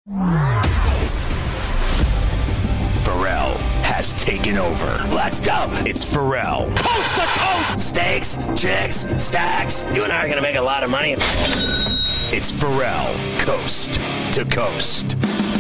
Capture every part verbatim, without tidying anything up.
Pharrell has taken over. Let's go. It's Pharrell. Coast to coast. Steaks, chicks, stacks. You and I are going to make a lot of money. It's Pharrell. Coast to coast.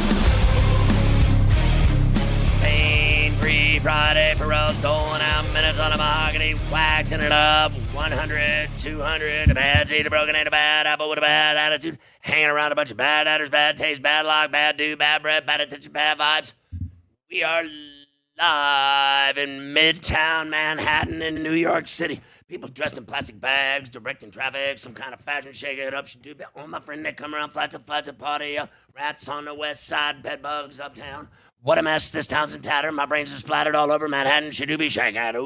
Pain-free Friday. Pharrell's doling out minutes on a mahogany, waxing it up. one hundred, two hundred. A bad seed, a broken and a bad apple with a bad attitude. Hanging around a bunch of bad actors, bad taste, bad luck, bad dude, bad breath, bad attention, bad vibes. We are live in Midtown Manhattan in New York City. People dressed in plastic bags, directing traffic, some kind of fashion shake it up. Should do all my friends that come around, flat to flat to party. Uh, rats on the west side, bed bugs uptown. What a mess, this town's in tatter. My brains are splattered all over Manhattan. Should do be shake it.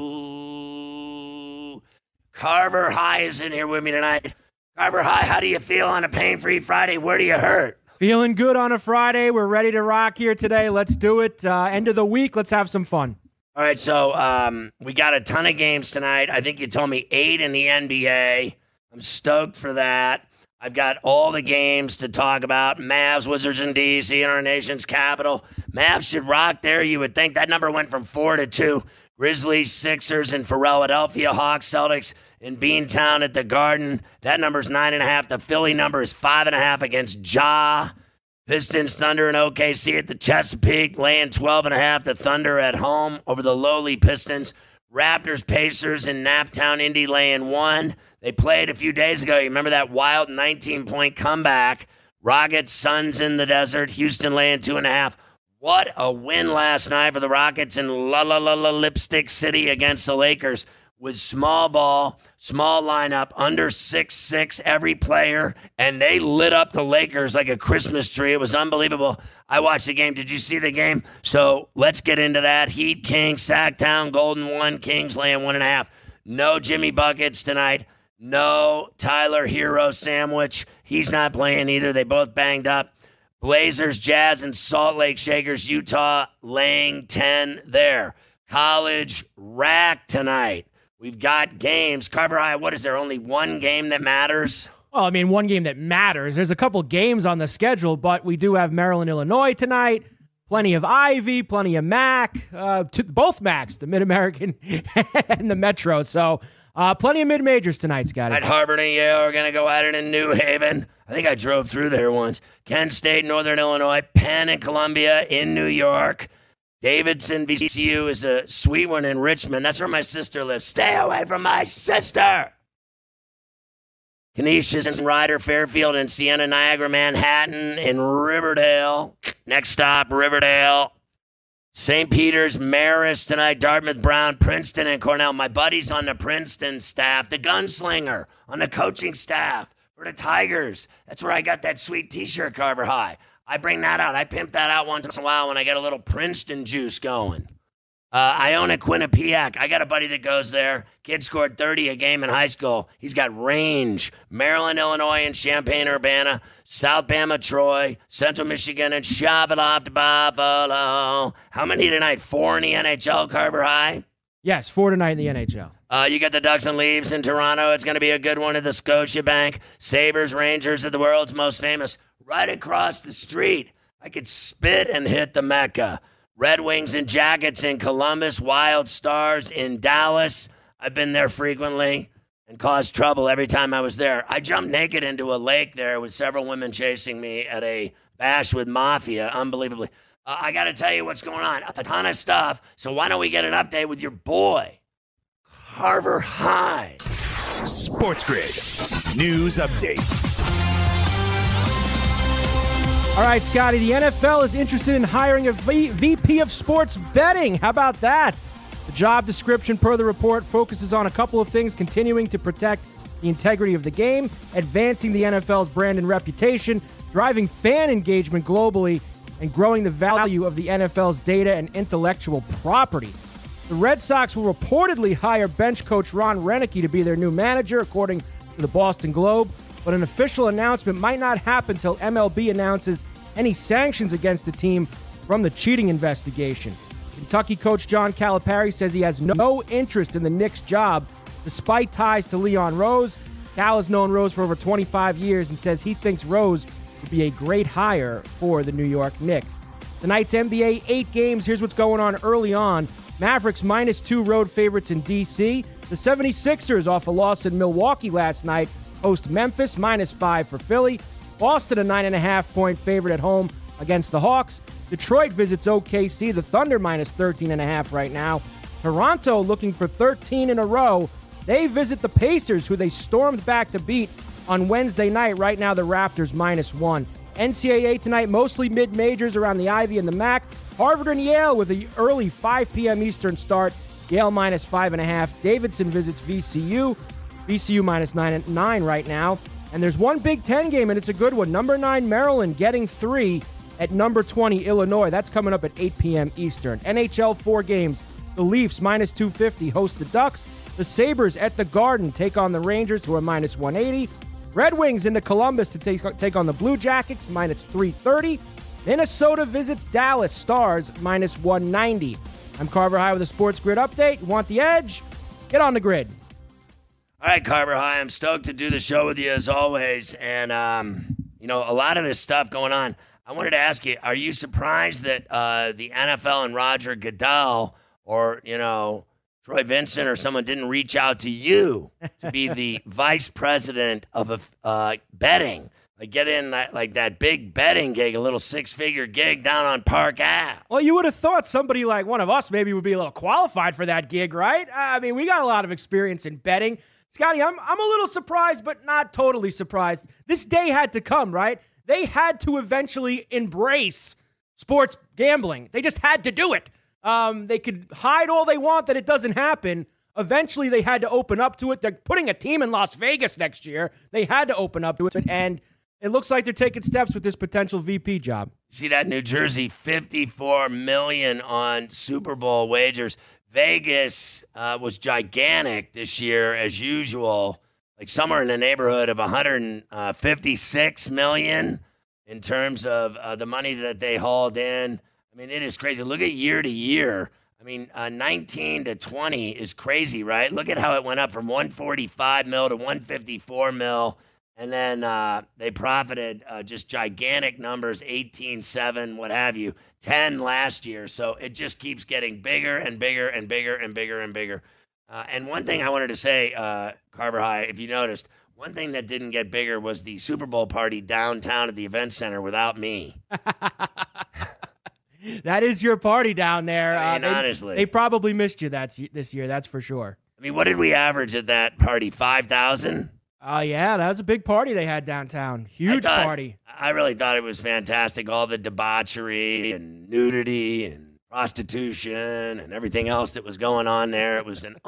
Ooh. Carver High is in here with me tonight. Carver High, how do you feel on a pain-free Friday? Where do you hurt? Feeling good on a Friday. We're ready to rock here today. Let's do it. Uh, end of the week. Let's have some fun. All right, so um, we got a ton of games tonight. I think you told me eight in the N B A. I'm stoked for that. I've got all the games to talk about. Mavs, Wizards in D C, in our nation's capital. Mavs should rock there. You would think that number went from four to two. Grizzlies, Sixers, and Philadelphia Hawks, Celtics in Beantown at the Garden. That number's nine and a half. The Philly number is five and a half against Ja. Pistons, Thunder, and O K C at the Chesapeake, laying twelve and a half. The Thunder at home over the lowly Pistons. Raptors, Pacers in Naptown, Indy laying one. They played a few days ago. You remember that wild nineteen-point comeback. Rockets, Suns in the desert. Houston laying two and a half. What a win last night for the Rockets in La La La La Lipstick City against the Lakers. With small ball, small lineup, under six six every player, and they lit up the Lakers like a Christmas tree. It was unbelievable. I watched the game. Did you see the game? So let's get into that. Heat, Kings, Sacktown, Golden one, Kings laying one and a half. No Jimmy Buckets tonight. No Tyler Hero Sandwich. He's not playing either. They both banged up. Blazers, Jazz, and Salt Lake Shakers, Utah laying ten there. College rack tonight. We've got games. Carver High, what is there? Only one game that matters? Well, I mean, one game that matters. There's a couple games on the schedule, but we do have Maryland, Illinois tonight. Plenty of Ivy, plenty of Mac, uh, to, both Macs, the Mid-American and the Metro. So uh, plenty of mid-majors tonight, Scotty. At Harvard and Yale are going to go at it in New Haven. I think I drove through there once. Kent State, Northern Illinois, Penn and Columbia in New York. Davidson, V C U is a sweet one in Richmond. That's where my sister lives. Stay away from my sister. Canisius and Ryder, Fairfield, and Siena, Niagara, Manhattan, and Riverdale. Next stop, Riverdale. Saint Peter's, Marist tonight, Dartmouth, Brown, Princeton, and Cornell. My buddy's on the Princeton staff, the gunslinger on the coaching staff for the Tigers. That's where I got that sweet T-shirt, Carver High. I bring that out. I pimp that out once in a while when I get a little Princeton juice going. Uh, I own a Quinnipiac. I got a buddy that goes there. Kid scored thirty a game in high school. He's got range. Maryland, Illinois, and Champaign-Urbana. South Bama, Troy. Central Michigan, and Shavuot, Buffalo. How many tonight? Four in the N H L, Carver High? Yes, four tonight in the N H L. Uh, you got the Ducks and Leaves in Toronto. It's going to be a good one at the Scotiabank. Sabres, Rangers at the world's most famous. Right across the street. I could spit and hit the Mecca. Red Wings and Jackets in Columbus. Wild Stars in Dallas. I've been there frequently and caused trouble every time I was there. I jumped naked into a lake there with several women chasing me at a bash with Mafia. Unbelievably. Uh, I got to tell you what's going on. A ton of stuff. So why don't we get an update with your boy, Carver High. Sports Grid News Update. All right, Scotty, the N F L is interested in hiring a v- VP of sports betting. How about that? The job description per the report focuses on a couple of things: continuing to protect the integrity of the game, advancing the N F L's brand and reputation, driving fan engagement globally, and growing the value of the N F L's data and intellectual property. The Red Sox will reportedly hire bench coach Ron Renicky to be their new manager, according to the Boston Globe. But an official announcement might not happen until M L B announces any sanctions against the team from the cheating investigation. Kentucky coach John Calipari says he has no interest in the Knicks' job, despite ties to Leon Rose. Cal has known Rose for over twenty-five years and says he thinks Rose would be a great hire for the New York Knicks. Tonight's N B A, eight games. Here's what's going on early on. Mavericks minus two road favorites in D C. The seventy-sixers off a loss in Milwaukee last night host Memphis, minus five for Philly. Boston a nine and a half point favorite at home against the Hawks. Detroit visits O K C. The Thunder minus thirteen and a half right now. Toronto looking for thirteen in a row. They visit the Pacers, who they stormed back to beat on Wednesday night. Right now the Raptors minus one. N C double A tonight, mostly mid-majors around the Ivy and the M A C. Harvard and Yale with an early five p.m. Eastern start. Yale minus five and a half. Davidson visits V C U. V C U minus nine and nine right now. And there's one Big Ten game, and it's a good one. Number nine, Maryland getting three at number twenty, Illinois. That's coming up at eight p.m. Eastern. N H L four games. The Leafs minus two fifty host the Ducks. The Sabres at the Garden take on the Rangers, who are minus one eighty. Red Wings into Columbus to take, take on the Blue Jackets, minus three thirty. Minnesota visits Dallas, Stars, minus one ninety. I'm Carver High with a Sports Grid update. You want the edge? Get on the grid. All right, Carver High, I'm stoked to do the show with you as always. And, um, you know, a lot of this stuff going on. I wanted to ask you, are you surprised that uh, the N F L and Roger Goodell or, you know, Troy Vincent or someone didn't reach out to you to be the vice president of uh, betting? Like, get in that, like that big betting gig, a little six-figure gig down on Park Ave. Well, you would have thought somebody like one of us maybe would be a little qualified for that gig, right? I mean, we got a lot of experience in betting. Scotty, I'm I'm a little surprised, but not totally surprised. This day had to come, right? They had to eventually embrace sports gambling. They just had to do it. Um, they could hide all they want that it doesn't happen. Eventually, they had to open up to it. They're putting a team in Las Vegas next year. They had to open up to it, and it looks like they're taking steps with this potential V P job. See that New Jersey, fifty-four million dollars on Super Bowl wagers. Vegas uh, was gigantic this year, as usual, like somewhere in the neighborhood of one hundred fifty-six million dollars in terms of uh, the money that they hauled in. I mean, it is crazy. Look at year to year. I mean, uh, nineteen to twenty is crazy, right? Look at how it went up from one forty-five mil to one fifty-four mil. And then uh, they profited uh, just gigantic numbers, eighteen seven, what have you, ten last year. So it just keeps getting bigger and bigger and bigger and bigger and bigger. Uh, and one thing I wanted to say, uh, Carver High, if you noticed, one thing that didn't get bigger was the Super Bowl party downtown at the event center without me. That is your party down there. I mean, uh, they, honestly. They probably missed you that's, this year, that's for sure. I mean, what did we average at that party, five thousand? Oh, uh, yeah, that was a big party they had downtown. Huge I thought, party. I really thought it was fantastic. All the debauchery and nudity and prostitution and everything else that was going on there. It was an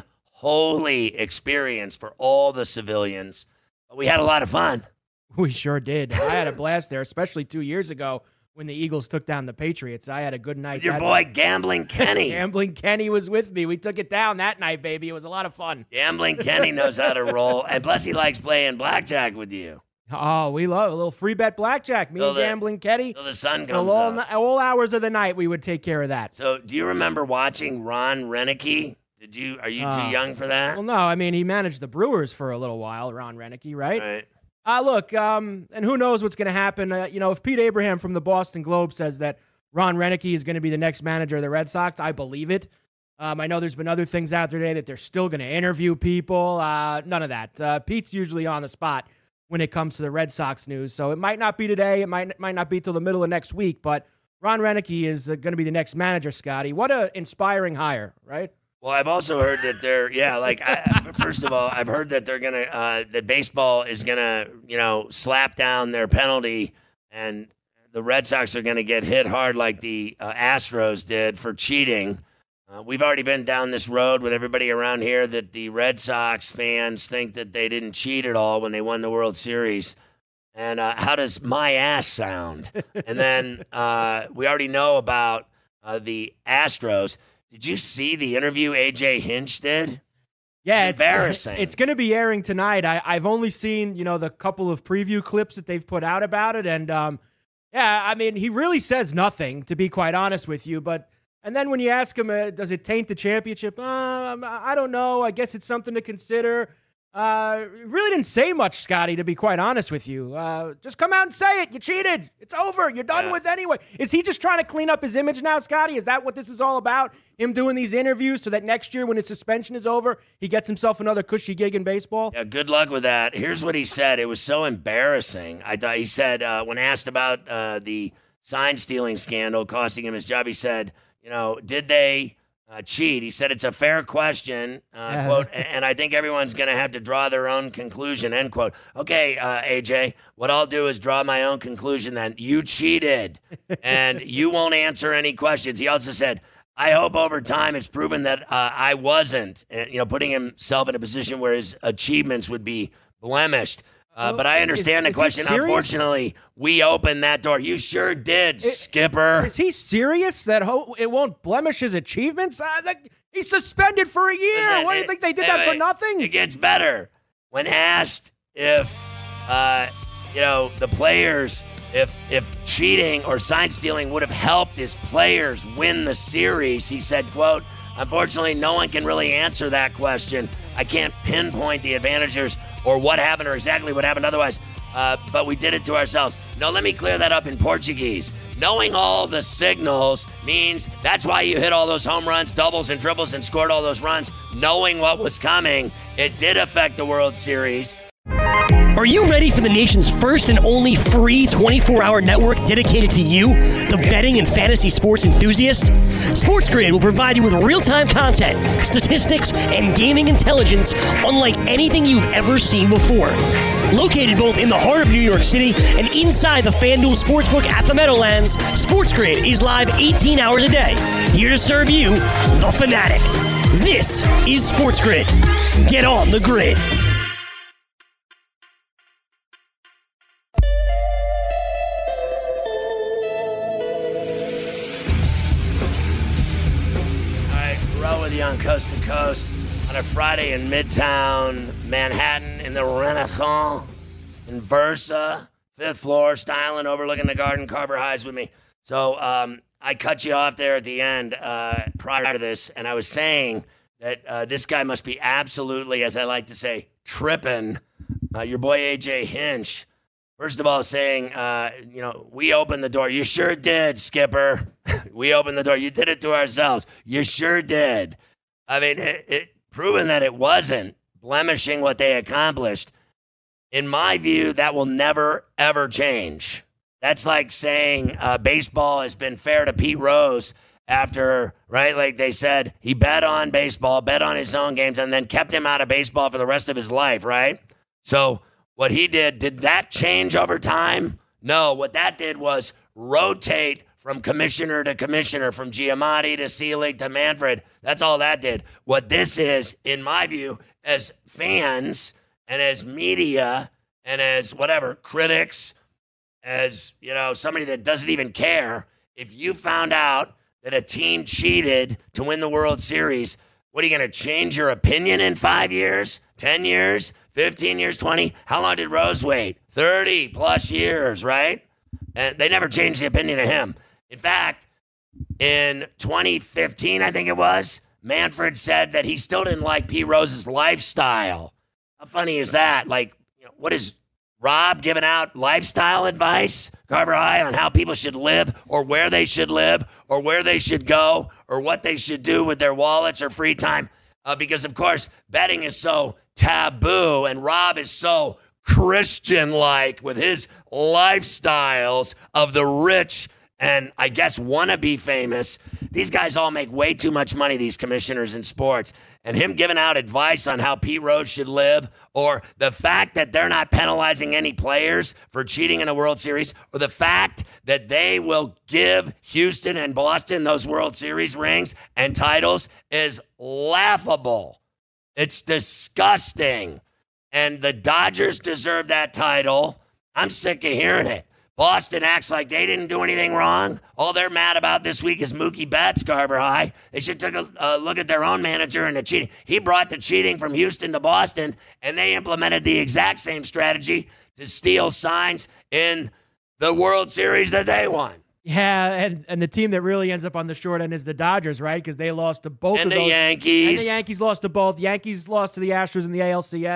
unholy experience for all the civilians. But we had a lot of fun. We sure did. I had a blast there, especially two years ago when the Eagles took down the Patriots. I had a good night. With your that boy, night. Gambling Kenny. Gambling Kenny was with me. We took it down that night, baby. It was a lot of fun. Gambling Kenny knows how to roll. And plus, he likes playing blackjack with you. Oh, we love a little free bet blackjack. Me till and the, Gambling Kenny. Till the sun comes all, up. All hours of the night, we would take care of that. So, do you remember watching Ron Renicky? Did you? Are you uh, too young for that? Well, no. I mean, he managed the Brewers for a little while, Ron Renicky, right? Right. Uh, look, um, and who knows what's going to happen. Uh, you know, if Pete Abraham from the Boston Globe says that Ron Renicky is going to be the next manager of the Red Sox, I believe it. Um, I know there's been other things out there today that they're still going to interview people. Uh, none of that. Uh, Pete's usually on the spot when it comes to the Red Sox news. So it might not be today. It might might not be till the middle of next week. But Ron Renicky is uh, going to be the next manager, Scotty. What an inspiring hire, right? Well, I've also heard that they're, yeah, like, I, first of all, I've heard that they're going to, uh, that baseball is going to, you know, slap down their penalty, and the Red Sox are going to get hit hard like the uh, Astros did for cheating. Uh, we've already been down this road with everybody around here that the Red Sox fans think that they didn't cheat at all when they won the World Series. And uh, how does my ass sound? And then uh, we already know about uh, the Astros. Did you see the interview A J Hinch did? Yeah, it's, it's embarrassing. It's going to be airing tonight. I, I've only seen, you know, the couple of preview clips that they've put out about it. And, um, yeah, I mean, he really says nothing, to be quite honest with you. But and then when you ask him, uh, does it taint the championship? Uh, I don't know. I guess it's something to consider. Uh, really didn't say much, Scotty, to be quite honest with you. Uh, just come out and say it. You cheated. It's over. You're done yeah. with anyway. Is he just trying to clean up his image now, Scotty? Is that what this is all about? Him doing these interviews so that next year when his suspension is over, he gets himself another cushy gig in baseball? Yeah, good luck with that. Here's what he said. It was so embarrassing. I thought he said, uh, when asked about uh, the sign stealing scandal costing him his job, he said, you know, did they Uh, cheat? He said it's a fair question, uh, yeah. quote, and I think everyone's going to have to draw their own conclusion, end quote. Okay, uh, A J, what I'll do is draw my own conclusion then. You cheated, and you won't answer any questions. He also said, I hope over time it's proven that uh, I wasn't, and, you know, putting himself in a position where his achievements would be blemished. Uh, but I understand is, the question. Unfortunately, we opened that door. You sure did, it, Skipper. Is he serious that ho- it won't blemish his achievements? Uh, that, he's suspended for a year. Listen, what do you it, think they did it, that for it, nothing? It gets better. When asked if, uh, you know, the players, if if cheating or sign stealing would have helped his players win the series, he said, quote, unfortunately, no one can really answer that question. I can't pinpoint the advantages or what happened or exactly what happened otherwise, uh, but we did it to ourselves. No, let me clear that up in Portuguese. Knowing all the signals means that's why you hit all those home runs, doubles, and triples and scored all those runs. Knowing what was coming, it did affect the World Series. Are you ready for the nation's first and only free twenty-four hour network dedicated to you, the betting and fantasy sports enthusiast? SportsGrid will provide you with real-time content, statistics, and gaming intelligence unlike anything you've ever seen before. Located both in the heart of New York City and inside the FanDuel Sportsbook at the Meadowlands, SportsGrid is live eighteen hours a day, here to serve you, the fanatic. This is SportsGrid. Get on the grid. On Coast to Coast on a Friday in Midtown Manhattan in the Renaissance in Versa, fifth floor, styling, overlooking the Garden. Carver High's with me. So um, I cut you off there at the end uh, prior to this, and I was saying that uh, this guy must be absolutely, as I like to say, tripping. Uh, your boy A J Hinch. First of all, saying, uh, you know, we opened the door. You sure did, Skipper. We opened the door. You did it to ourselves. You sure did. I mean, it, it proven that it wasn't blemishing what they accomplished. In my view, that will never, ever change. That's like saying uh, baseball has been fair to Pete Rose after, right, like they said, he bet on baseball, bet on his own games, and then kept him out of baseball for the rest of his life, right? So what he did, did that change over time? No, what that did was rotate from commissioner to commissioner, from Giamatti to Selig to Manfred. That's all that did. What this is, in my view, as fans and as media and as whatever, critics, as, you know, somebody that doesn't even care, if you found out that a team cheated to win the World Series, what are you going to change your opinion in five years, ten years, fifteen years, twenty? How long did Rose wait? thirty plus years, right? And they never changed the opinion of him. In fact, in twenty fifteen, I think it was, Manfred said that he still didn't like Pete Rose's lifestyle. How funny is that? Like, you know, what is Rob giving out lifestyle advice, Carver High, on how people should live or where they should live or where they should go or what they should do with their wallets or free time? Uh, because, of course, betting is so taboo and Rob is so Christian-like with his lifestyles of the rich and I guess wannabe famous. These guys all make way too much money, these commissioners in sports. And him giving out advice on how Pete Rose should live, or the fact that they're not penalizing any players for cheating in a World Series, or the fact that they will give Houston and Boston those World Series rings and titles is laughable. It's disgusting. And the Dodgers deserve that title. I'm sick of hearing it. Boston acts like they didn't do anything wrong. All they're mad about this week is Mookie Betts, Carver High. They should take a uh, look at their own manager and the cheating. He brought the cheating from Houston to Boston, and they implemented the exact same strategy to steal signs in the World Series that they won. Yeah, and, and the team that really ends up on the short end is the Dodgers, right? Because they lost to both and of those. And the Yankees. And the Yankees lost to both. Yankees lost to the Astros in the A L C S.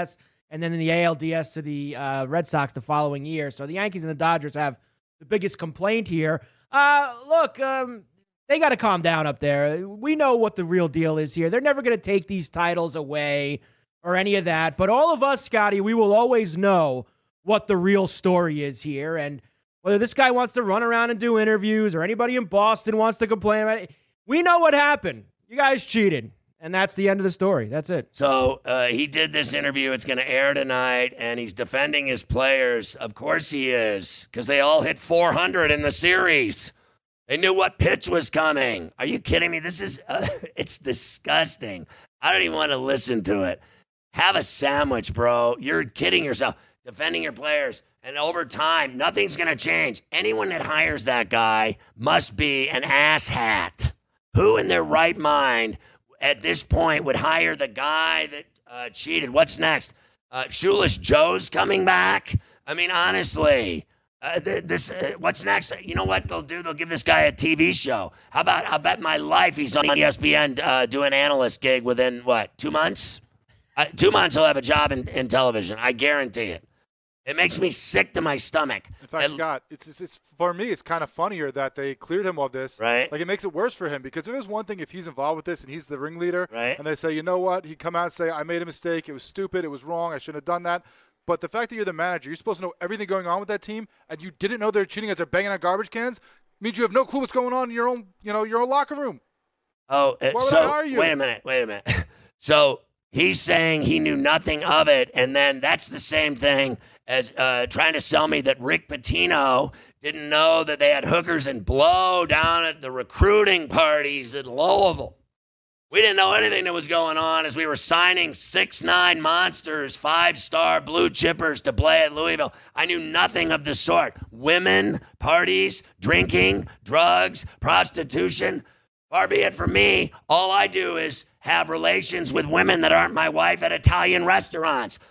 and then in the A L D S to the uh, Red Sox the following year. So the Yankees and the Dodgers have the biggest complaint here. Uh, look, um, they got to calm down up there. We know what the real deal is here. They're never going to take these titles away or any of that. But all of us, Scotty, we will always know what the real story is here. And whether this guy wants to run around and do interviews or anybody in Boston wants to complain about it, we know what happened. You guys cheated. And that's the end of the story. That's it. So uh, he did this interview. It's going to air tonight, and he's defending his players. Of course he is, because they all hit four hundred in the series. They knew what pitch was coming. Are you kidding me? This is, uh, it's disgusting. I don't even want to listen to it. Have a sandwich, bro. You're kidding yourself. Defending your players. And over time, nothing's going to change. Anyone that hires that guy must be an asshat. Who in their right mind at this point would hire the guy that uh, cheated? What's next? Uh, Shoeless Joe's coming back? I mean, honestly, uh, th- this uh, what's next? You know what they'll do? They'll give this guy a T V show. How about, I bet my life he's on E S P N uh, doing an analyst gig within, what, two months? Uh, two months he'll have a job in, in television. I guarantee it. It makes me sick to my stomach. In fact, and, Scott, it's, it's, it's for me, it's kind of funnier that they cleared him of this. Right. Like, it makes it worse for him, because if there's one thing, if he's involved with this and he's the ringleader, right. and they say, you know what, he'd come out and say, I made a mistake, it was stupid, it was wrong, I shouldn't have done that. But the fact that you're the manager, you're supposed to know everything going on with that team, and you didn't know they're cheating as they're banging on garbage cans, means you have no clue what's going on in your own, you know, your own locker room. Oh, uh, Why would so I hire you? wait a minute, wait a minute. So he's saying he knew nothing of it, and then that's the same thing as uh, trying to sell me that Rick Pitino didn't know that they had hookers and blow down at the recruiting parties in Louisville. We didn't know anything that was going on as we were signing six nine monsters, five-star blue chippers to play at Louisville. I knew nothing of the sort. Women, parties, drinking, drugs, prostitution. Far be it from me. All I do is have relations with women that aren't my wife at Italian restaurants.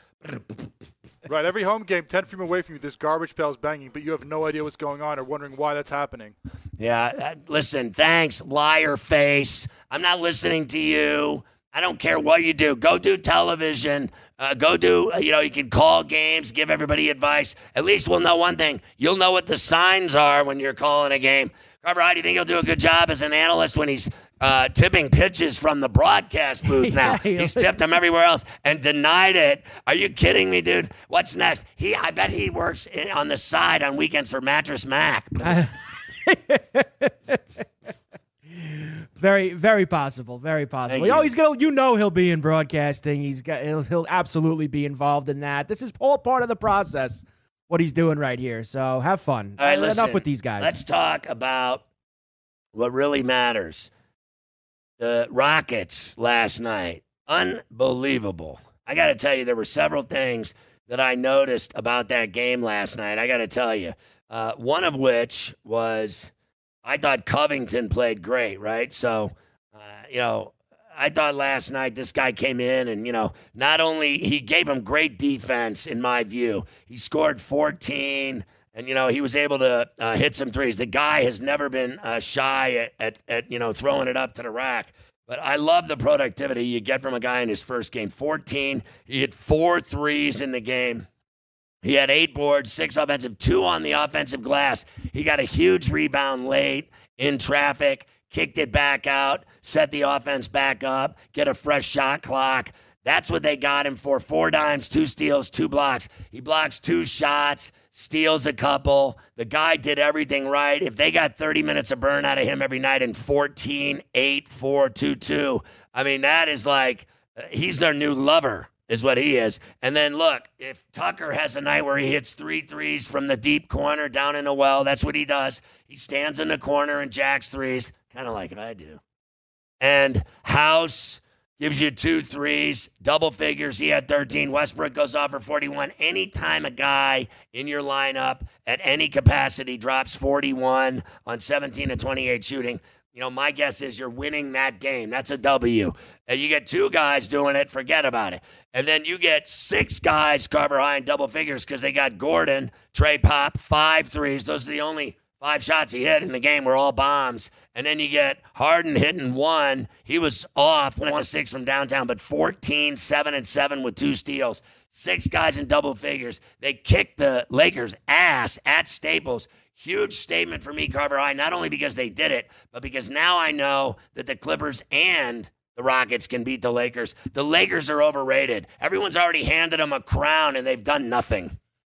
Right, every home game, ten feet away from you, this garbage pail's banging, but you have no idea what's going on or wondering why that's happening. Yeah, uh, listen, thanks, liar face. I'm not listening to you. I don't care what you do. Go do television. Uh, go do, uh, you know, you can call games, give everybody advice. At least we'll know one thing. You'll know what the signs are when you're calling a game. Carver, how do you think he'll do a good job as an analyst when he's uh, tipping pitches from the broadcast booth now? Yeah, he's tipped them everywhere else and denied it. Are you kidding me, dude? What's next? He, I bet he works in, on the side on weekends for Mattress Mac. Very, very possible. Very possible. Thank Oh, you. he's gonna. You know, he'll be in broadcasting. He's got. He'll, he'll absolutely be involved in that. This is all part of the process. What he's doing right here. So have fun. All right, Uh, listen, Enough with these guys. Let's talk about what really matters. The Rockets last night. Unbelievable. I got to tell you, there were several things that I noticed about that game last night. I got to tell you. Uh, one of which was I thought Covington played great, right? So, uh, you know, I thought last night this guy came in and, you know, not only he gave him great defense, in my view. He scored fourteen, and, you know, he was able to uh, hit some threes. The guy has never been uh, shy at, at, at, you know, throwing it up to the rack. But I love the productivity you get from a guy in his first game. fourteen, he hit four threes in the game. He had eight boards, six offensive, two on the offensive glass. He got a huge rebound late in traffic, kicked it back out, set the offense back up, get a fresh shot clock. That's what they got him for. Four dimes, two steals, two blocks. He blocks two shots, steals a couple. The guy did everything right. If they got thirty minutes of burn out of him every night in fourteen, eight, four, two, two, I mean, that is like, he's their new lover. Is what he is. And then look, if Tucker has a night where he hits three threes from the deep corner down in a well, that's what he does. He stands in the corner and jacks threes, kind of like I do. And House gives you two threes, double figures. He had thirteen. Westbrook goes off for forty-one. Anytime a guy in your lineup at any capacity drops forty-one on seventeen to twenty-eight shooting, you know, my guess is you're winning that game. That's a W. And you get two guys doing it, forget about it. And then you get six guys Carver high in double figures because they got Gordon, Trey Pop, five threes. Those are the only five shots he hit in the game were all bombs. And then you get Harden hitting one. He was off, one of six from downtown, but fourteen, seven, and seven with two steals. Six guys in double figures. They kicked the Lakers' ass at Staples. Huge statement for me, Carver High, not only because they did it, but because now I know that the Clippers and the Rockets can beat the Lakers. The Lakers are overrated. Everyone's already handed them a crown, and they've done nothing.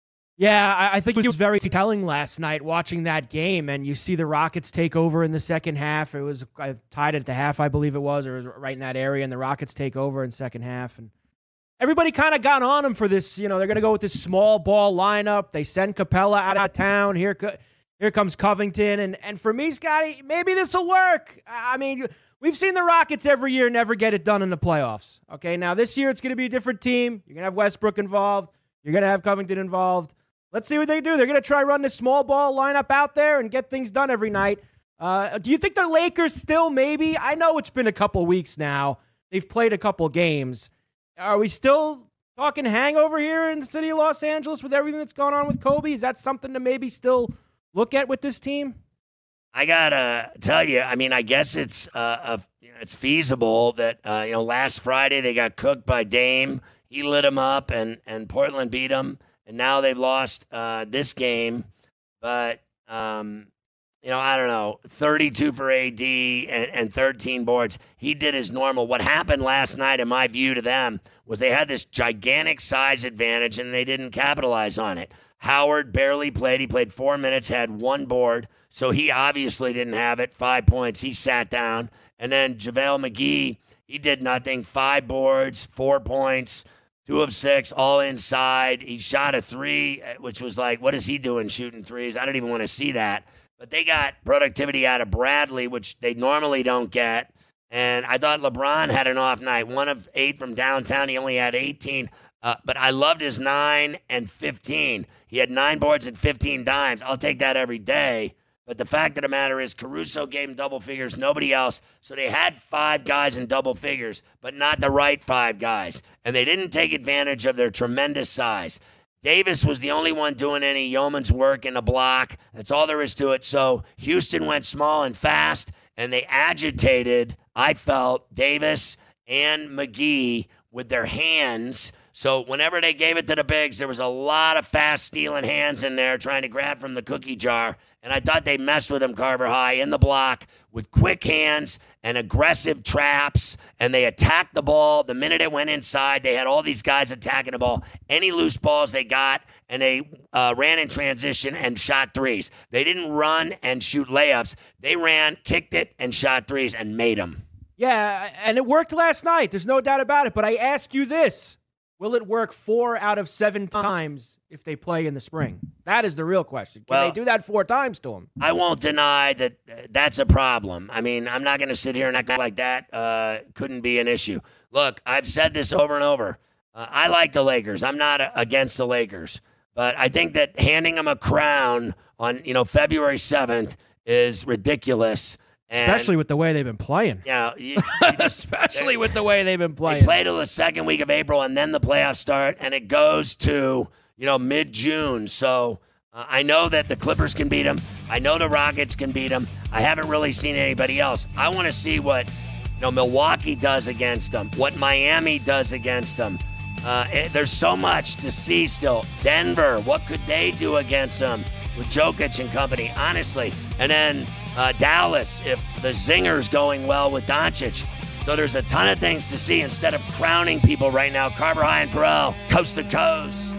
Yeah, I think it was very telling last night watching that game, and you see the Rockets take over in the second half. It was tied at the half, I believe it was, or it was right in that area, and the Rockets take over in second half. And everybody kind of got on them for this. You know, they're going to go with this small ball lineup. They send Capella out of town. Here, here comes Covington. And, and for me, Scotty, maybe this will work. I mean, we've seen the Rockets every year never get it done in the playoffs. Okay, now this year it's going to be a different team. You're going to have Westbrook involved. You're going to have Covington involved. Let's see what they do. They're going to try run this small ball lineup out there and get things done every night. Uh, do you think the Lakers still maybe? I know it's been a couple weeks now. They've played a couple games. Are we still talking hangover here in the city of Los Angeles with everything that's going on with Kobe? Is that something to maybe still look at with this team? I gotta tell you, I mean, I guess it's uh, a, it's feasible that uh, you know last Friday they got cooked by Dame. He lit them up, and and Portland beat them. And now they've lost uh, this game, but, um, you know, I don't know, thirty-two for A D and, and thirteen boards. He did his normal. What happened last night, in my view to them, was they had this gigantic size advantage, and they didn't capitalize on it. Howard barely played. He played four minutes, had one board, so he obviously didn't have it. Five points. He sat down. And then JaVale McGee, he did nothing. Five boards, four points. Two of six, all inside. He shot a three, which was like, what is he doing shooting threes? I don't even want to see that. But they got productivity out of Bradley, which they normally don't get. And I thought LeBron had an off night. One of eight from downtown. He only had eighteen. Uh, but I loved his nine and fifteen. He had nine boards and fifteen dimes. I'll take that every day. But the fact of the matter is Caruso gave him double figures, nobody else. So they had five guys in double figures, but not the right five guys. And they didn't take advantage of their tremendous size. Davis was the only one doing any yeoman's work in the block. That's all there is to it. So Houston went small and fast, and they agitated, I felt, Davis and McGee with their hands. So whenever they gave it to the bigs, there was a lot of fast stealing hands in there trying to grab from the cookie jar. And I thought they messed with him, Carver High, in the block with quick hands and aggressive traps. And they attacked the ball. The minute it went inside, they had all these guys attacking the ball. Any loose balls they got, and they uh, ran in transition and shot threes. They didn't run and shoot layups. They ran, kicked it, and shot threes and made them. Yeah, and it worked last night. There's no doubt about it. But I ask you this. Will it work four out of seven times if they play in the spring? That is the real question. Can well, they do that four times to them? I won't deny that that's a problem. I mean, I'm not going to sit here and act like that uh, couldn't be an issue. Look, I've said this over and over. Uh, I like the Lakers. I'm not a- against the Lakers. But I think that handing them a crown on, you know, February seventh is ridiculous. And, especially with the way they've been playing. Yeah, you, you just, especially with the way they've been playing. They play till the second week of April, and then the playoffs start, and it goes to, you know, mid-June. So uh, I know that the Clippers can beat them. I know the Rockets can beat them. I haven't really seen anybody else. I want to see what, you know, Milwaukee does against them, what Miami does against them. Uh, it, there's so much to see still. Denver, what could they do against them with Jokic and company, honestly? And then Uh, Dallas, if the zinger's going well with Doncic. So there's a ton of things to see instead of crowning people right now. Carver High and Pharrell, coast to coast.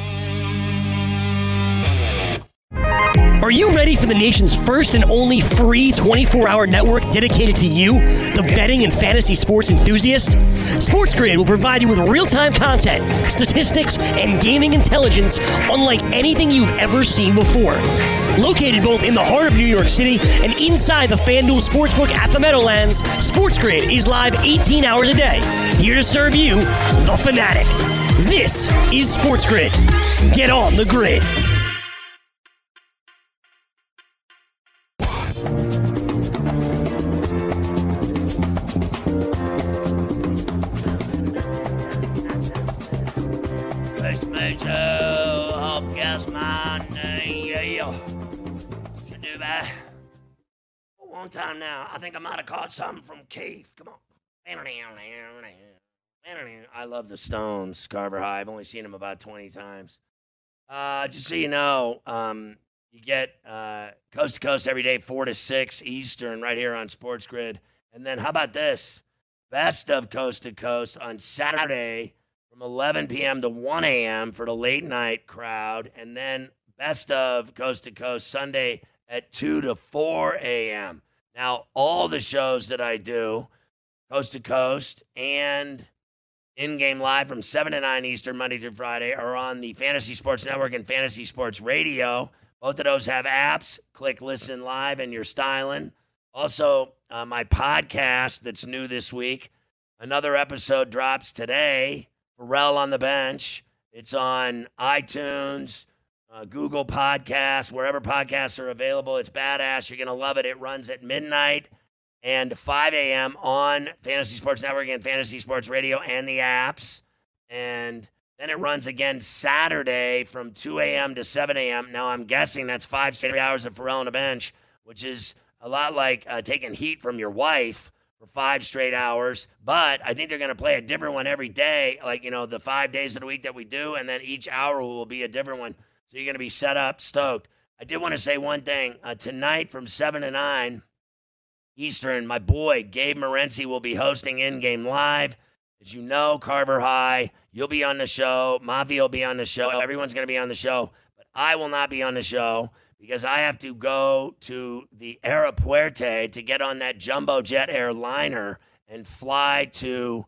Are you ready for the nation's first and only free twenty-four hour network dedicated to you, the betting and fantasy sports enthusiast? SportsGrid will provide you with real-time content, statistics, and gaming intelligence unlike anything you've ever seen before. Located both in the heart of New York City and inside the FanDuel Sportsbook at the Meadowlands, SportsGrid is live eighteen hours a day, here to serve you, the fanatic. This is SportsGrid. Get on the grid. Long time now. I think I might have caught something from Keith. Come on. Man, I love the Stones, Carver High. I've only seen them about twenty times. Uh, just so you know, um, you get uh, Coast to Coast every day, four to six Eastern, right here on Sports Grid. And then how about this? Best of Coast to Coast on Saturday from eleven p.m. to one a.m. for the late night crowd. And then Best of Coast to Coast Sunday at two to four a.m. Now, all the shows that I do, Coast to Coast and In-Game Live from seven to nine Eastern, Monday through Friday, are on the Fantasy Sports Network and Fantasy Sports Radio. Both of those have apps. Click Listen Live and you're styling. Also, uh, my podcast that's new this week, another episode drops today, Pharrell on the Bench. It's on iTunes, uh, Google Podcasts, wherever podcasts are available. It's badass. You're going to love it. It runs at midnight and five a.m. on Fantasy Sports Network and Fantasy Sports Radio and the apps. And then it runs again Saturday from two a.m. to seven a.m. Now, I'm guessing that's five straight hours of Pharrell on the Bench, which is a lot like uh, taking heat from your wife for five straight hours. But I think they're going to play a different one every day, like, you know, the five days of the week that we do, and then each hour will be a different one. So you're going to be set up, stoked. I did want to say one thing. Uh, tonight from seven to nine Eastern, my boy Gabe Morency will be hosting In-Game Live. As you know, Carver High, you'll be on the show. Mafia will be on the show. Everyone's going to be on the show. But I will not be on the show because I have to go to the Aeropuerte to get on that jumbo jet airliner and fly to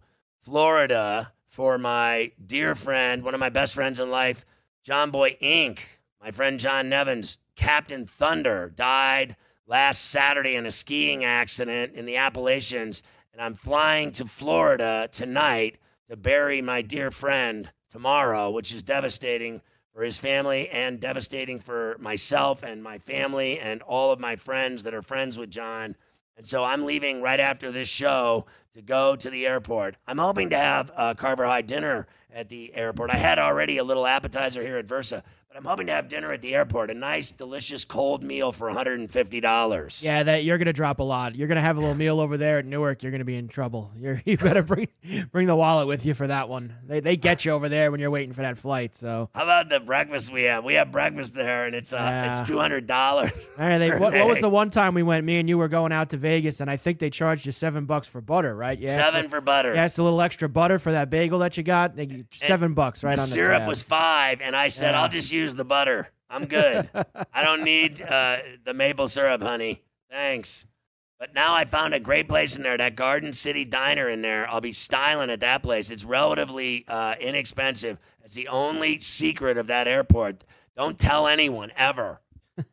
Florida for my dear friend, one of my best friends in life, John Boy Incorporated. My friend John Nevins, Captain Thunder, died last Saturday in a skiing accident in the Appalachians. And I'm flying to Florida tonight to bury my dear friend tomorrow, which is devastating for his family and devastating for myself and my family and all of my friends that are friends with John. And so I'm leaving right after this show to go to the airport. I'm hoping to have uh, Carver High dinner at the airport. I had already a little appetizer here at Versa, but I'm hoping to have dinner at the airport, a nice, delicious, cold meal for one hundred fifty dollars. Yeah, that you're going to drop a lot. You're going to have a little meal over there at Newark. You're going to be in trouble. You're, you better bring bring the wallet with you for that one. They they get you over there when you're waiting for that flight. So how about the breakfast we have? We have breakfast there, and it's uh, yeah. it's two hundred dollars. All right, they, what, what was the one time we went? Me and you were going out to Vegas, and I think they charged you seven bucks for butter, right? Yeah, seven for, for butter. Yeah, it's a little extra butter for that bagel that you got. They get seven and bucks right the on the syrup tab. was five, and I said, yeah. I'll just use the butter. I'm good. I don't need uh, the maple syrup, honey. Thanks. But now I found a great place in there, that Garden City Diner in there. I'll be styling at that place. It's relatively uh, inexpensive. It's the only secret of that airport. Don't tell anyone, ever.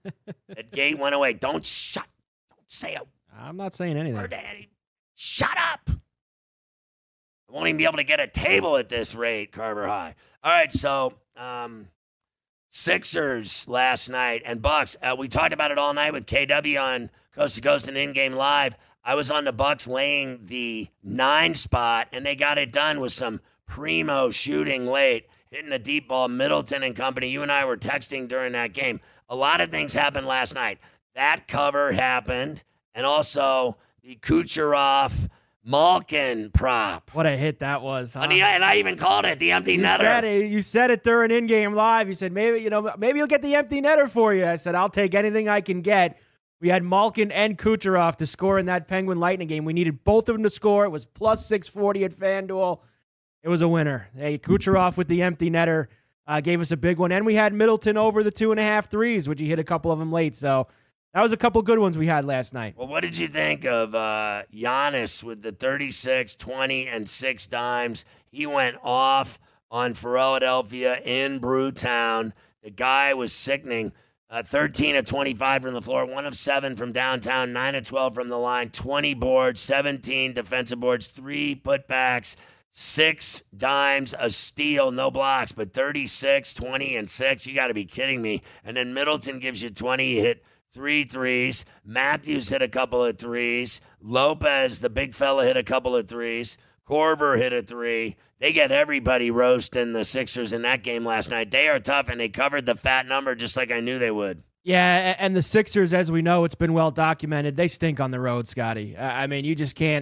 At Gate one oh eight. Don't shut. Don't say a I'm not saying anything. word, Daddy. Shut up. I won't even be able to get a table at this rate, Carver High. All right, so... Um, Sixers last night and Bucks. Uh, we talked about it all night with K W on Coast to Coast and In-Game Live. I was on the Bucks laying the nine spot, and they got it done with some primo shooting late, hitting the deep ball. Middleton and company. You and I were texting during that game. A lot of things happened last night. That cover happened, and also the Kucherov Malkin prop. What a hit that was, huh? And, the, and I even called it the empty you netter. Said it, you said it during In-Game Live. You said, maybe, you know, maybe you'll get the empty netter for you. I said, I'll take anything I can get. We had Malkin and Kucherov to score in that Penguin Lightning game. We needed both of them to score. It was plus six forty at FanDuel. It was a winner. Hey, Kucherov with the empty netter uh, gave us a big one. And we had Middleton over the two and a half threes, which he hit a couple of them late. So that was a couple good ones we had last night. Well, what did you think of uh, Giannis with the thirty-six, twenty, and six dimes? He went off on Philadelphia in Brewtown. The guy was sickening. Uh, thirteen of twenty-five from the floor, one of seven from downtown, nine of twelve from the line, twenty boards, seventeen defensive boards, three putbacks, six dimes, a steal, no blocks, but thirty-six, twenty, and six. You got to be kidding me. And then Middleton gives you twenty. He hit three threes. Matthews hit a couple of threes. Lopez, the big fella, hit a couple of threes. Corver hit a three. They get everybody roasting the Sixers in that game last night. They are tough, and they covered the fat number just like I knew they would. Yeah, and the Sixers, as we know, it's been well documented. They stink on the road, Scotty. I mean, you just can't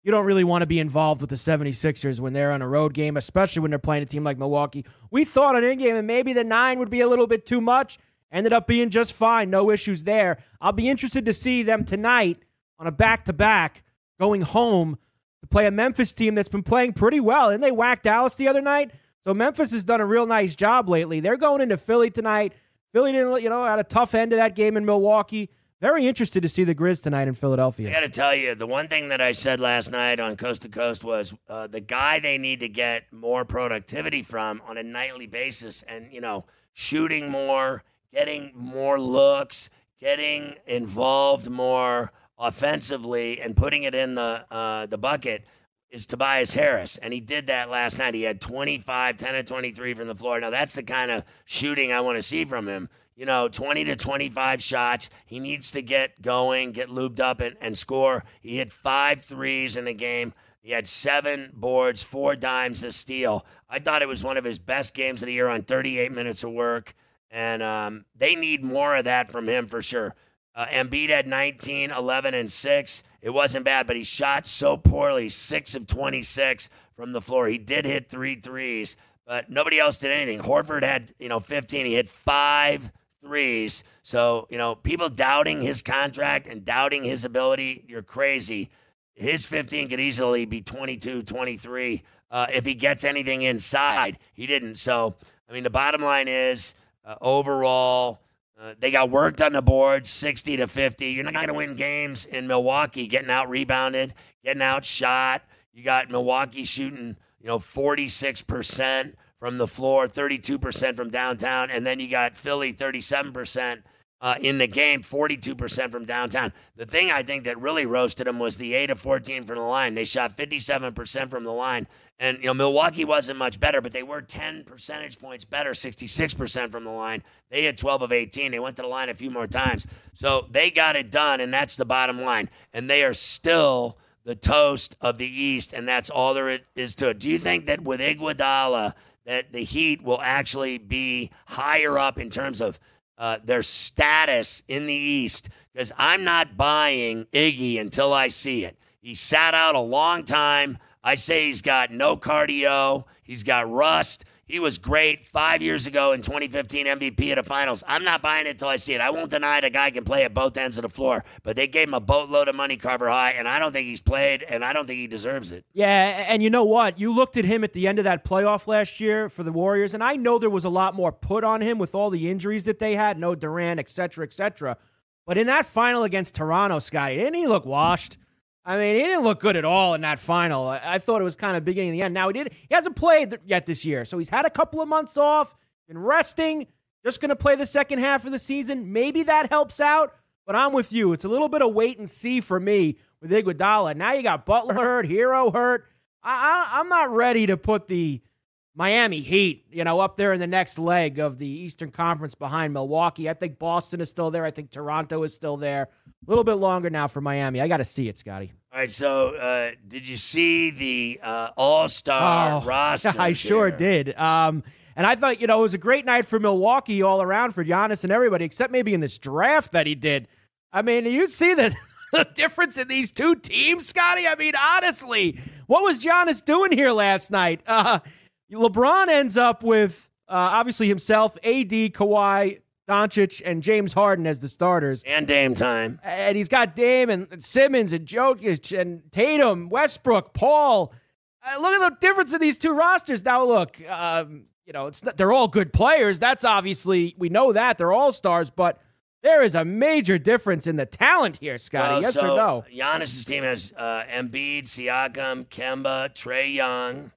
you don't really want to be involved with the seventy-sixers when they're on a road game, especially when they're playing a team like Milwaukee. We thought on in-game that maybe the nine would be a little bit too much. Ended up being just fine. No issues there. I'll be interested to see them tonight on a back-to-back going home to play a Memphis team that's been playing pretty well. And they whacked Dallas the other night. So Memphis has done a real nice job lately. They're going into Philly tonight. Philly didn't, you know, had a tough end of that game in Milwaukee. Very interested to see the Grizz tonight in Philadelphia. I got to tell you, the one thing that I said last night on Coast to Coast was uh, the guy they need to get more productivity from on a nightly basis and, you know, shooting more, getting more looks, getting involved more offensively and putting it in the uh, the bucket is Tobias Harris. And he did that last night. He had twenty-five, ten of twenty-three from the floor. Now, that's the kind of shooting I want to see from him. You know, twenty to twenty-five shots. He needs to get going, get lubed up, and, and score. He hit five threes in the game. He had seven boards, four dimes, a steal. I thought it was one of his best games of the year on thirty-eight minutes of work. And um, they need more of that from him for sure. Uh, Embiid had nineteen, eleven, and six. It wasn't bad, but he shot so poorly, six of twenty-six from the floor. He did hit three threes, but nobody else did anything. Horford had, you know, fifteen. He hit five threes. So, you know, people doubting his contract and doubting his ability, you're crazy. His fifteen could easily be twenty-two, twenty-three uh, if he gets anything inside. He didn't. So, I mean, the bottom line is uh, overall, uh, they got worked on the board, sixty to fifty. You're not going to win games in Milwaukee getting out rebounded, getting outshot. You got Milwaukee shooting, you know, forty-six percent from the floor, thirty-two percent from downtown, and then you got Philly, thirty-seven percent uh, in the game, forty-two percent from downtown. The thing I think that really roasted them was the eight of fourteen from the line. They shot fifty-seven percent from the line, and you know Milwaukee wasn't much better, but they were ten percentage points better, sixty-six percent from the line. They had twelve of eighteen. They went to the line a few more times. So they got it done, and that's the bottom line. And they are still the toast of the East, and that's all there is to it. Do you think that with Iguodala, that the Heat will actually be higher up in terms of uh, their status in the East? Because I'm not buying Iggy until I see it. He sat out a long time. I say he's got no cardio. He's got rust. He was great five years ago in twenty fifteen M V P at the finals. I'm not buying it until I see it. I won't deny the guy can play at both ends of the floor, but they gave him a boatload of money, Carver High, and I don't think he's played, and I don't think he deserves it. Yeah, and you know what? You looked at him at the end of that playoff last year for the Warriors, and I know there was a lot more put on him with all the injuries that they had, no Durant, et cetera, et cetera. But in that final against Toronto, Scotty, didn't he look washed? I mean, he didn't look good at all in that final. I thought it was kind of beginning and the end. Now, he did. He hasn't played yet this year, so he's had a couple of months off, been resting, just going to play the second half of the season. Maybe that helps out, but I'm with you. It's a little bit of wait and see for me with Iguodala. Now you got Butler hurt, Hero hurt. I, I, I'm not ready to put the Miami Heat, you know, up there in the next leg of the Eastern Conference behind Milwaukee. I think Boston is still there. I think Toronto is still there. A little bit longer now for Miami. I got to see it, Scotty. All right, so uh, did you see the uh, All-Star oh, roster? I sure did. Um, and I thought, you know, it was a great night for Milwaukee all around for Giannis and everybody, except maybe in this draft that he did. I mean, you see the, the difference in these two teams, Scotty? I mean, honestly, what was Giannis doing here last night? Uh, LeBron ends up with, uh, obviously, himself, A D, Kawhi, Doncic, and James Harden as the starters. And Dame time. And he's got Dame and, and Simmons and Jokic and Tatum, Westbrook, Paul. Uh, look at the difference in these two rosters. Now, look, um, you know, it's not, they're all good players. That's obviously, we know that. They're all stars, but there is a major difference in the talent here, Scotty. Well, yes so or no? Giannis' team has uh, Embiid, Siakam, Kemba, Trae Young,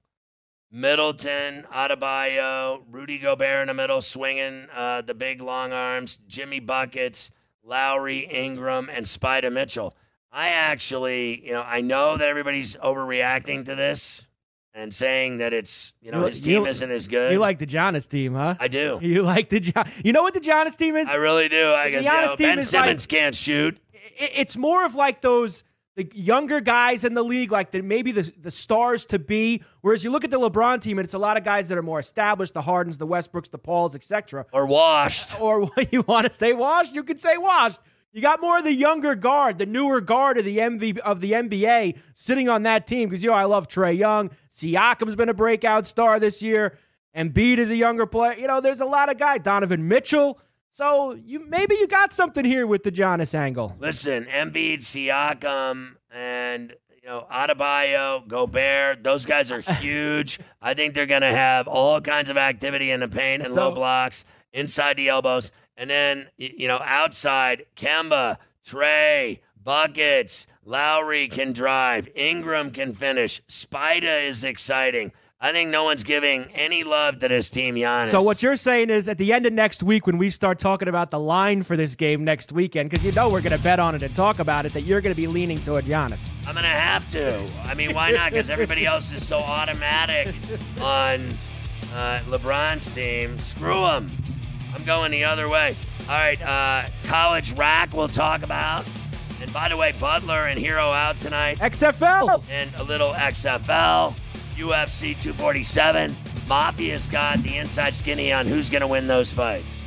Middleton, Adebayo, Rudy Gobert in the middle, swinging uh, the big long arms, Jimmy Buckets, Lowry, Ingram, and Spider Mitchell. I actually, you know, I know that everybody's overreacting to this and saying that it's, you know, You- his team you- isn't as good. You like the Giannis team, huh? I do. You like the Gian- You know what the Giannis team is? I really do. I guess, you Giannis know, team Ben is Simmons like- can't shoot. It- It's more of like those the younger guys in the league, like the, maybe the the stars to be. Whereas you look at the LeBron team, and it's a lot of guys that are more established, the Hardens, the Westbrooks, the Pauls, et cetera. Or washed. Or what you want to say washed, you could say washed. You got more of the younger guard, the newer guard of the M V of the N B A sitting on that team because, you know, I love Trae Young. Siakam's been a breakout star this year. Embiid is a younger player. You know, there's a lot of guys. Donovan Mitchell. So you maybe you got something here with the Giannis angle. Listen, Embiid, Siakam, and you know Adebayo, Gobert, those guys are huge. I think they're going to have all kinds of activity in the paint and so, low blocks, inside the elbows. And then, you know, outside, Kemba, Trae, buckets, Lowry can drive, Ingram can finish, Spida is exciting. I think no one's giving any love to this team, Giannis. So what you're saying is at the end of next week when we start talking about the line for this game next weekend, because you know we're going to bet on it and talk about it, that you're going to be leaning toward Giannis. I'm going to have to. I mean, why not? Because everybody else is so automatic on uh, LeBron's team. Screw them. I'm going the other way. All right, uh, college rack we'll talk about. And by the way, Butler and Hero out tonight. X F L. And a little X F L. U F C two forty-seven. Mafia's got the inside skinny on who's going to win those fights.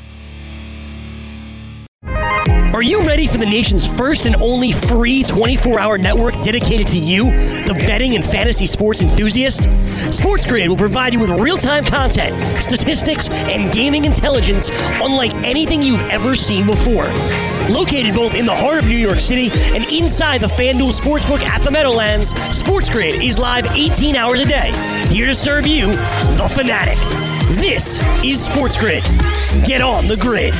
Are you ready for the nation's first and only free twenty-four hour network dedicated to you, the betting and fantasy sports enthusiast? SportsGrid will provide you with real-time content, statistics, and gaming intelligence unlike anything you've ever seen before. Located both in the heart of New York City and inside the FanDuel Sportsbook at the Meadowlands, SportsGrid is live eighteen hours a day, here to serve you, the fanatic. This is SportsGrid. Get on the grid.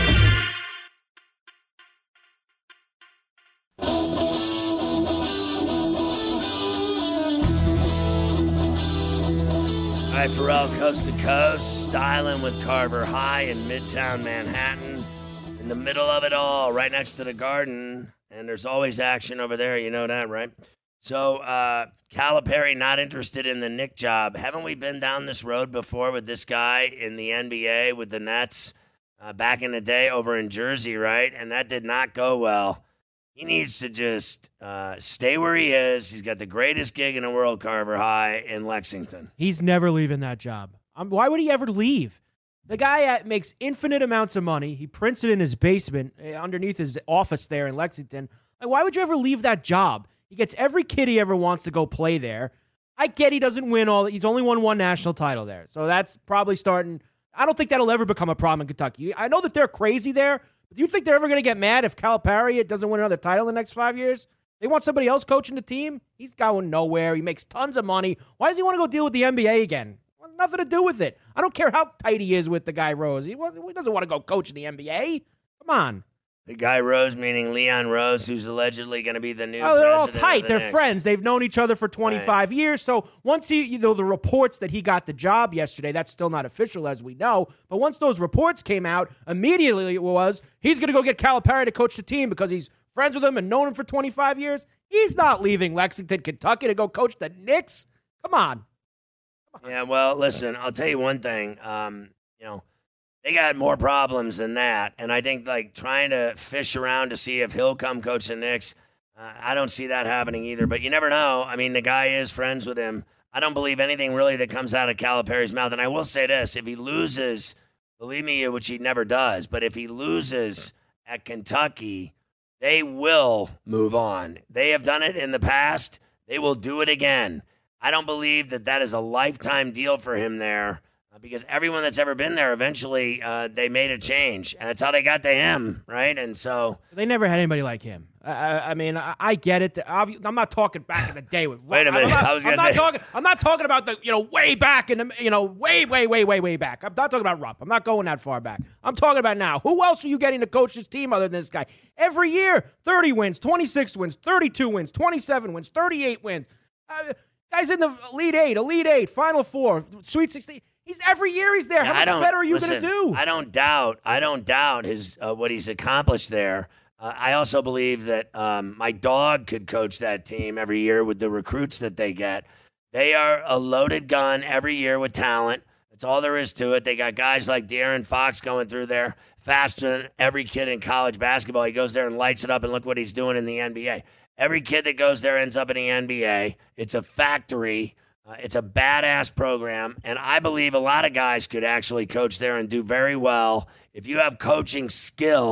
All right, Pharrell, coast to coast, styling with Carver High in Midtown Manhattan. In the middle of it all, right next to the Garden, and there's always action over there. You know that, right? So, uh, Calipari not interested in the Knick job. Haven't we been down this road before with this guy in the N B A with the Nets uh, back in the day over in Jersey, right? And that did not go well. He needs to just uh, stay where he is. He's got the greatest gig in the world, Carver High, in Lexington. He's never leaving that job. Um, why would he ever leave? The guy uh, makes infinite amounts of money. He prints it in his basement uh, underneath his office there in Lexington. Like, why would you ever leave that job? He gets every kid he ever wants to go play there. I get he doesn't win all. He's only won one national title there. So that's probably starting. I don't think that'll ever become a problem in Kentucky. I know that they're crazy there. But do you think they're ever going to get mad if Calipari doesn't win another title in the next five years? They want somebody else coaching the team? He's going nowhere. He makes tons of money. Why does he want to go deal with the N B A again? Nothing to do with it. I don't care how tight he is with the guy Rose. He, he doesn't want to go coach in the N B A. Come on. The guy Rose, meaning Leon Rose, who's allegedly going to be the new oh, they're all president tight. of the They're Knicks. friends. They've known each other for twenty-five Right. years. So once he, you know, the reports that he got the job yesterday, that's still not official as we know. But once those reports came out, immediately it was, he's going to go get Calipari to coach the team because he's friends with him and known him for twenty-five years. He's not leaving Lexington, Kentucky to go coach the Knicks. Come on. Yeah, well, listen, I'll tell you one thing. Um, you know, they got more problems than that. And I think, like, trying to fish around to see if he'll come coach the Knicks, uh, I don't see that happening either. But you never know. I mean, the guy is friends with him. I don't believe anything really that comes out of Calipari's mouth. And I will say this, if he loses, believe me, which he never does, but if he loses at Kentucky, they will move on. They have done it in the past. They will do it again. I don't believe that that is a lifetime deal for him there uh, because everyone that's ever been there, eventually uh, they made a change. And that's how they got to him, right? And so They never had anybody like him. I, I mean, I, I get it. I'm not talking back in the day with. Wait a minute. I'm not, I was I'm gonna not say- talking. I'm not talking about the you know way back in the you know way way way way way back. I'm not talking about Rupp. I'm not going that far back. I'm talking about now. Who else are you getting to coach this team other than this guy? Every year, thirty wins, twenty-six wins, thirty-two wins, twenty-seven wins, thirty-eight wins. Uh, guys in the Elite Eight, Elite Eight, Final Four, Sweet sixteen. He's every year he's there. How I much don't- better are you listen, going to do? I don't doubt. I don't doubt his uh, what he's accomplished there. Uh, I also believe that um, my dog could coach that team every year with the recruits that they get. They are a loaded gun every year with talent. That's all there is to it. They got guys like De'Aaron Fox going through there faster than every kid in college basketball. He goes there and lights it up, and look what he's doing in the N B A. Every kid that goes there ends up in the N B A. It's a factory. Uh, it's a badass program, and I believe a lot of guys could actually coach there and do very well. If you have coaching skill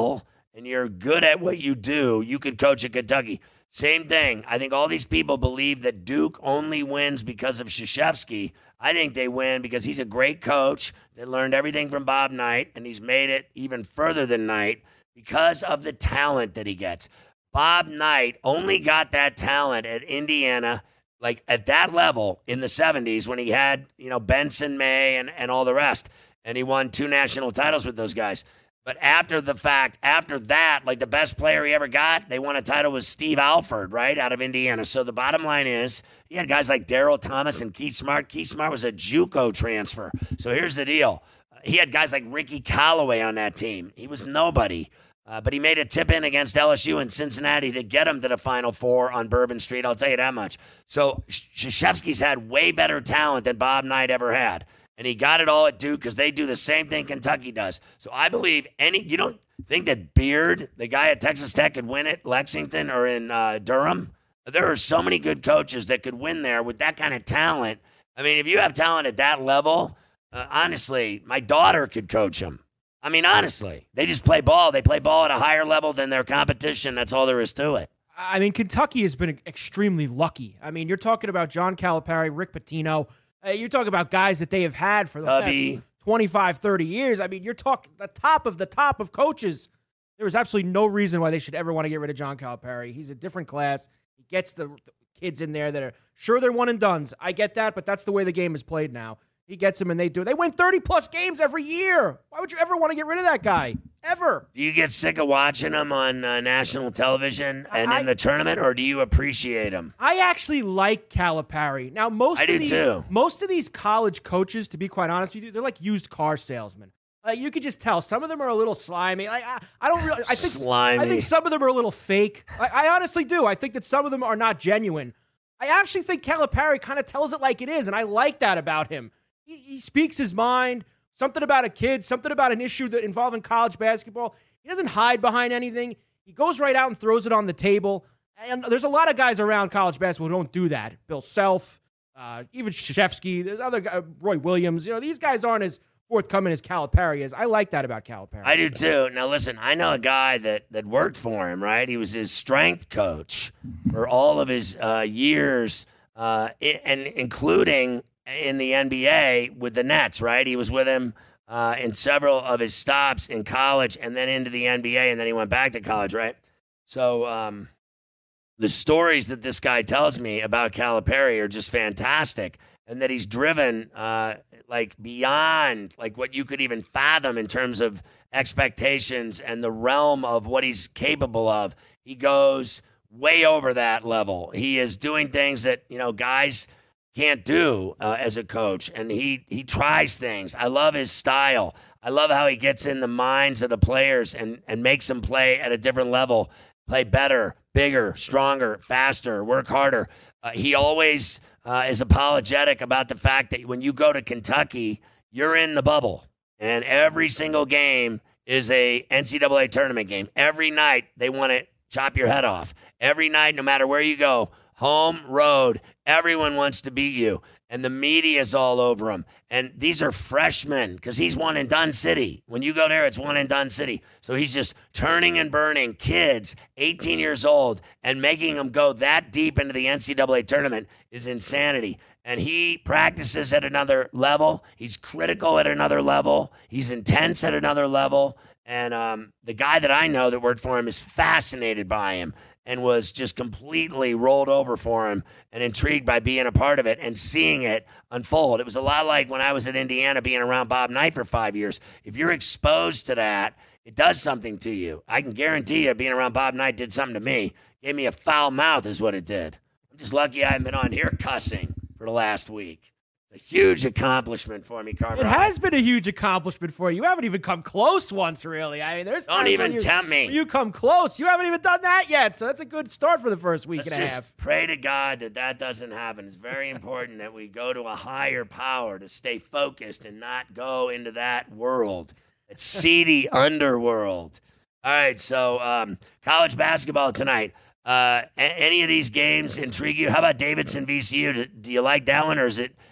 and you're good at what you do, you could coach at Kentucky. Same thing. I think all these people believe that Duke only wins because of Krzyzewski. I think they win because he's a great coach that learned everything from Bob Knight, and he's made it even further than Knight because of the talent that he gets. Bob Knight only got that talent at Indiana, like at that level in the seventies when he had, you know, Benson, May, and, and all the rest. And he won two national titles with those guys. But after the fact, after that, like the best player he ever got, they won a title with Steve Alford, right, out of Indiana. So the bottom line is, he had guys like Darryl Thomas and Keith Smart. Keith Smart was a JUCO transfer. So here's the deal. He had guys like Ricky Callaway on that team. He was nobody. Uh, but he made a tip-in against L S U in Cincinnati to get him to the Final Four on Bourbon Street. I'll tell you that much. So Krzyzewski's had way better talent than Bob Knight ever had. And he got it all at Duke because they do the same thing Kentucky does. So I believe any – you don't think that Beard, the guy at Texas Tech, could win at Lexington or in uh, Durham? There are so many good coaches that could win there with that kind of talent. I mean, if you have talent at that level, uh, honestly, my daughter could coach them. I mean, honestly, they just play ball. They play ball at a higher level than their competition. That's all there is to it. I mean, Kentucky has been extremely lucky. I mean, you're talking about John Calipari, Rick Pitino. Uh, you're talking about guys that they have had for the Tubby. past twenty-five, thirty years. I mean, you're talking the top of the top of coaches. There is absolutely no reason why they should ever want to get rid of John Calipari. He's a different class. He gets the, the kids in there that are sure they're one and dones. I get that, but that's the way the game is played now. He gets them and they do. They win thirty-plus games every year. Why would you ever want to get rid of that guy? Ever. Do you get sick of watching him on uh, national television and I, in the tournament, or do you appreciate him? I actually like Calipari. Now, most I of do these, too. most of these college coaches, to be quite honest with you, they're like used car salesmen. Like, you could just tell some of them are a little slimy. Like I, I don't really. I think slimy. I think some of them are a little fake. I, I honestly do. I think that some of them are not genuine. I actually think Calipari kind of tells it like it is, and I like that about him. He, he speaks his mind. Something about a kid, something about an issue that involving college basketball. He doesn't hide behind anything. He goes right out and throws it on the table. And there's a lot of guys around college basketball who don't do that. Bill Self, uh, even Krzyzewski, there's other guys, Roy Williams. You know, these guys aren't as forthcoming as Calipari is. I like that about Calipari. I do too. Now listen, I know a guy that, that worked for him, right? He was his strength coach for all of his uh, years, uh, and including in the N B A with the Nets, right? He was with him uh, in several of his stops in college and then into the N B A, and then he went back to college, right? So um, the stories that this guy tells me about Calipari are just fantastic, and that he's driven uh, like beyond like what you could even fathom in terms of expectations and the realm of what he's capable of. He goes way over that level. He is doing things that, you know, guys – can't do uh, as a coach, and he he tries things. I love his style. I love how he gets in the minds of the players and, and makes them play at a different level, play better, bigger, stronger, faster, work harder. Uh, he always uh, is apologetic about the fact that when you go to Kentucky, you're in the bubble, and every single game is a N C double A tournament game. Every night they want to chop your head off. Every night, no matter where you go, home, road, everyone wants to beat you. And the media's all over him. And these are freshmen because he's one and done city. When you go there, it's one and done city. So he's just turning and burning kids, eighteen years old, and making them go that deep into the N C double A tournament is insanity. And he practices at another level. He's critical at another level. He's intense at another level. And um, the guy that I know that worked for him is fascinated by him and was just completely rolled over for him and intrigued by being a part of it and seeing it unfold. It was a lot like when I was at Indiana being around Bob Knight for five years. If you're exposed to that, it does something to you. I can guarantee you being around Bob Knight did something to me. Gave me a foul mouth is what it did. I'm just lucky I haven't been on here cussing for the last week. A huge accomplishment for me, Carver. It has been a huge accomplishment for you. You haven't even come close once, really. I mean, there's Don't times even when you, tempt me. when you come close. You haven't even done that yet, so that's a good start for the first week Let's and a just half. pray to God that that doesn't happen. It's very important that we go to a higher power to stay focused and not go into that world, that seedy underworld. All right, so um, college basketball tonight. Uh, a- any of these games intrigue you? How about Davidson V C U? Do, do you like that one, or is it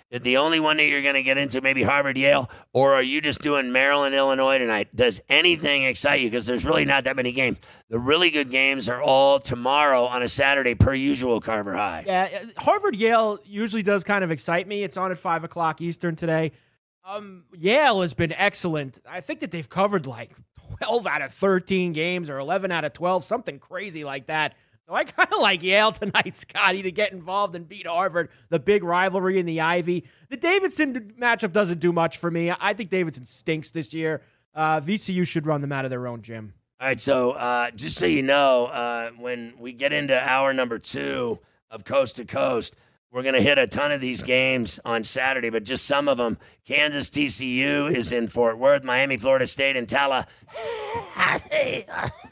the only one that you're going to get into, maybe Harvard, Yale, or are you just doing Maryland, Illinois tonight? Does anything excite you? Because there's really not that many games. The really good games are all tomorrow on a Saturday, per usual, Carver High. Yeah, Harvard, Yale usually does kind of excite me. It's on at five o'clock Eastern today. Um, Yale has been excellent. I think that they've covered like twelve out of thirteen games or eleven out of twelve, something crazy like that. So I kind of like Yale tonight, Scotty, to get involved and beat Harvard, the big rivalry in the Ivy. The Davidson matchup doesn't do much for me. I think Davidson stinks this year. Uh, V C U should run them out of their own gym. All right, so uh, just so you know, uh, when we get into hour number two of Coast to Coast, we're going to hit a ton of these games on Saturday, but just some of them. Kansas T C U is in Fort Worth, Miami, Florida State, and Tallahassee.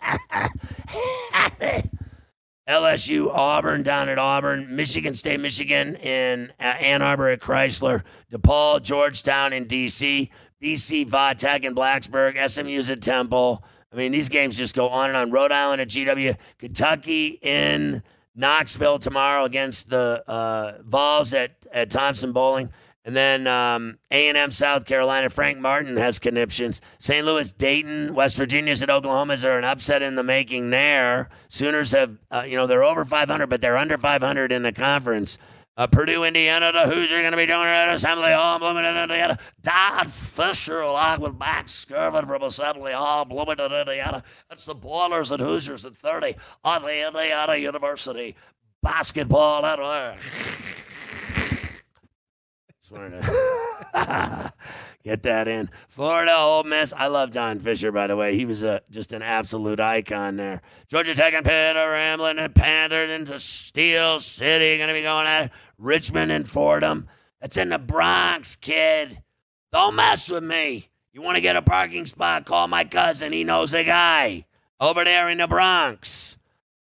L S U, Auburn down at Auburn, Michigan State, Michigan in uh, Ann Arbor at Chrysler, DePaul, Georgetown in D C, B C, Vatech in Blacksburg, S M U's at Temple. I mean, these games just go on and on. Rhode Island at G W, Kentucky in Knoxville tomorrow against the uh, Vols at, at Thompson Bowling. And then um, A and M, South Carolina, Frank Martin has conniptions. Saint Louis, Dayton, West Virginia's at Oklahoma's are an upset in the making there. Sooners have, uh, you know, they're over five hundred, but they're under five hundred in the conference. Uh, Purdue, Indiana, the Hoosiers are going to be doing it at Assembly Hall, Bloomington, Indiana. Todd Fisher along with Max Skirvin from Assembly Hall, Bloomington, Indiana. That's the Boilers and Hoosiers at thirty on the Indiana University basketball network. Get that in. Florida, Ole Miss. I love Don Fisher, by the way. He was a, just an absolute icon there. Georgia Tech and Pitt are rambling, and Panthers into Steel City. Going to be going at it. Richmond and Fordham. That's in the Bronx, kid. Don't mess with me. You want to get a parking spot? Call my cousin. He knows a guy over there in the Bronx.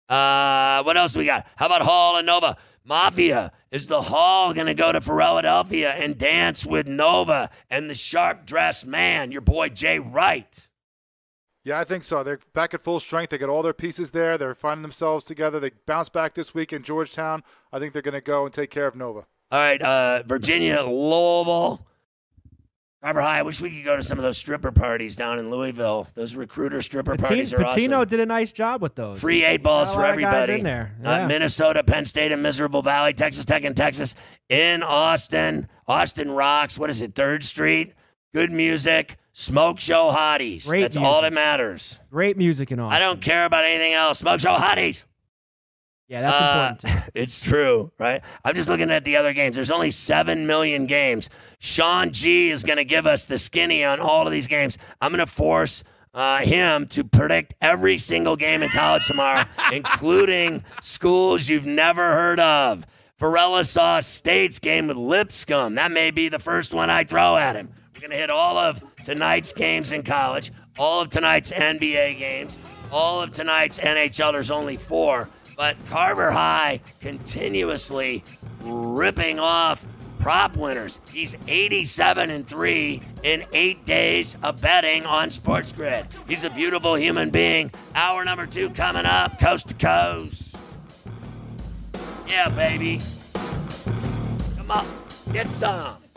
Uh, what else we got? How about Hall and Nova? Mafia. Is the Hall going to go to Philadelphia and dance with Nova and the sharp-dressed man, your boy Jay Wright? Yeah, I think so. They're back at full strength. They got all their pieces there. They're finding themselves together. They bounce back this week in Georgetown. I think they're going to go and take care of Nova. All right, uh, Virginia, Louisville. Carver High, I wish we could go to some of those stripper parties down in Louisville. Those recruiter stripper Patino, parties are Patino awesome. did a nice job with those. Free eight balls for everybody. In there. Uh, Yeah. Minnesota, Penn State, and Miserable Valley, Texas Tech and Texas in Austin. Austin rocks. What is it, third Street? Good music. Smoke show hotties. Great That's music. all that matters. Great music in Austin. I don't care about anything else. Smoke show hotties. Yeah, that's Uh, important too. It's true, right? I'm just looking at the other games. There's only seven million games. Sean G is going to give us the skinny on all of these games. I'm going to force uh, him to predict every single game in college tomorrow, including schools you've never heard of. Varela saw State's game with Lipscomb. That may be the first one I throw at him. We're going to hit all of tonight's games in college, all of tonight's N B A games, all of tonight's N H L. There's only four. But Carver High continuously ripping off prop winners. He's eighty-seven and three in eight days of betting on Sports Grid. He's a beautiful human being. Hour number two coming up, coast to coast. Yeah, baby. Come on, get some.